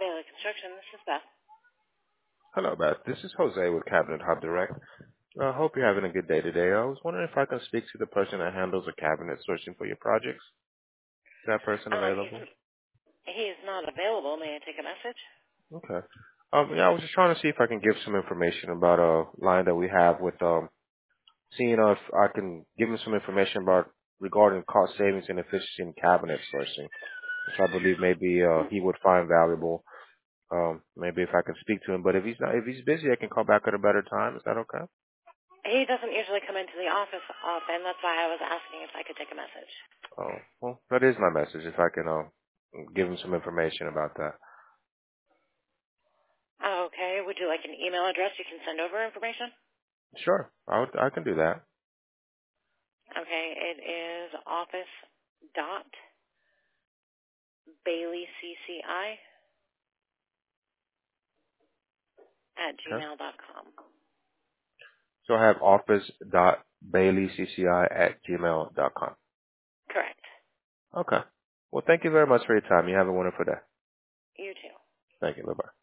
Bailey Construction, this is Beth. Hello, Beth. This is Jose with Cabinet Hub Direct. I hope you're having a good day today. I was wondering if I can speak to the person that handles the cabinet searching for your projects. Is that person available? He is not available. May I take a message? Okay. Yeah, I was just trying to see if I can give some information about a line that we have with seeing if I can give him some information about regarding cost savings and efficiency in cabinet sourcing, which I believe maybe he would find valuable. Maybe if I can speak to him, but if he's busy, I can call back at a better time. Is that okay? He doesn't usually come into the office often. That's why I was asking if I could take a message. Oh, well, that is my message. If I can give him some information about that. Okay. Would you like an email address you can send over information? Sure, I can do that. Okay. It is Okay. office.baileycci@gmail.com. So I have office.baileycci@gmail.com. Correct. Okay. Well, thank you very much for your time. You have a wonderful day. You too. Thank you. Bye-bye.